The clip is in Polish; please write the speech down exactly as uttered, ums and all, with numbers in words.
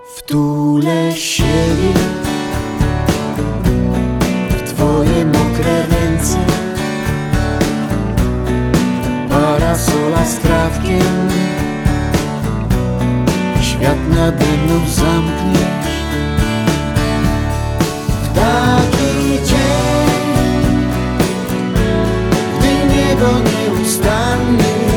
Wtulę siebie w twoje mokre ręce, parasola z trawkiem, świat nade mną zamkniesz. W taki dzień, gdy niebo nieustannie